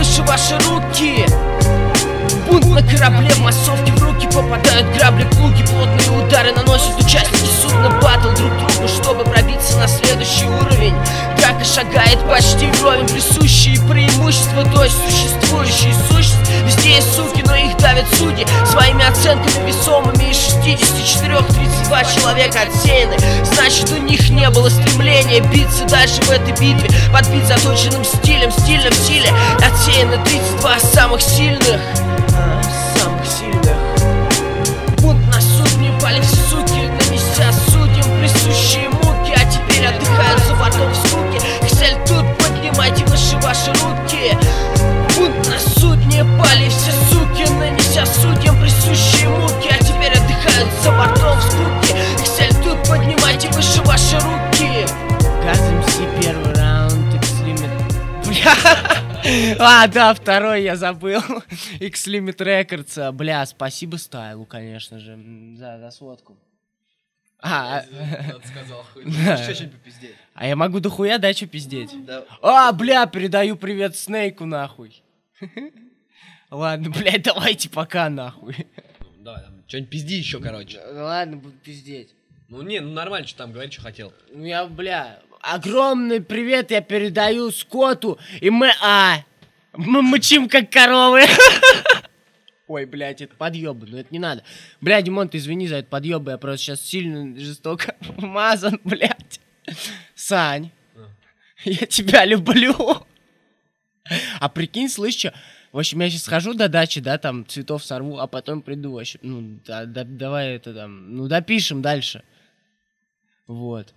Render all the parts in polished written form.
выше ваши руки. Бунт на корабле, в массовке в руки попадают грабли, плуги. Плотные удары наносят участники судна батл друг другу, чтобы пробиться на следующий уровень. Драка шагает почти вровень, присущие преимущества, то есть существующие сущности. Везде есть суки, но их давят судьи своими оценками весомыми. Из 64 32 человека отсеяны, значит у них не было стремления биться дальше в этой битве. Подбить заточенным стилем, стильном стиле отсеяно 32 самых сильных. Самых сильных. Бунт на судне, пали все суки, нанеся судьям присущие муки. А теперь отдыхают за бортом в скуке. Цель тут, поднимайте выше ваши руки. Бунт на судне, пали все суки, нанеся судьям присущие муки. А теперь отдыхают за бортом в скуке. Цель тут, поднимайте выше ваши руки. Газом все первый раунд, X-Limit. Бля. А, да, второй я забыл. X-Limit Records. Бля, спасибо Стайлу, конечно же, за сводку. Ты сказал, хуй. Еще что-нибудь попиздеть. А я могу дохуя, да, что пиздеть? Да. А, бля, передаю привет Снейку, нахуй. Ладно, блядь, давайте пока, нахуй. Ну, давай, что-нибудь пизди еще, короче. Ладно, буду пиздеть. Ну, не, ну нормально, что там, говори, что хотел. Ну, я, бля, огромный привет я передаю Скотту, и мы мычим как коровы. Ой, блядь, это подъебы, но это не надо. Бля, Димон, ты извини за это подъебы, я просто сейчас сильно жестоко вмазан, блядь. Сань, я тебя люблю. А прикинь, слышь, что? В общем, я сейчас схожу до дачи, да, там цветов сорву, а потом приду вообще. Ну, давай это там, ну, допишем дальше. Вот.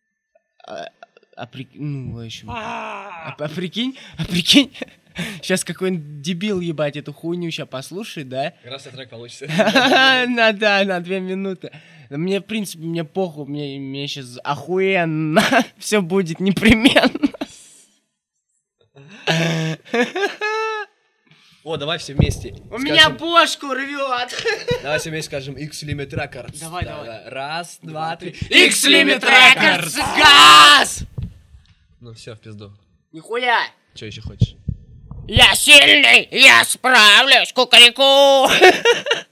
Ну, в общем. Прикинь, сейчас какой-нибудь дебил, ебать, эту хуйню сейчас послушает, да? Как раз трек получится. На 2 минуты. Мне, в принципе, мне похуй, мне сейчас охуенно все будет непременно. О, давай все вместе. У меня бошку рвет. Давай все вместе скажем X-Limit Records. Давай. Раз, два, три. X-Limit Records! Газ! Ну все, в пизду. Нихуя! Че еще хочешь? Я сильный, я справлюсь, кукареку!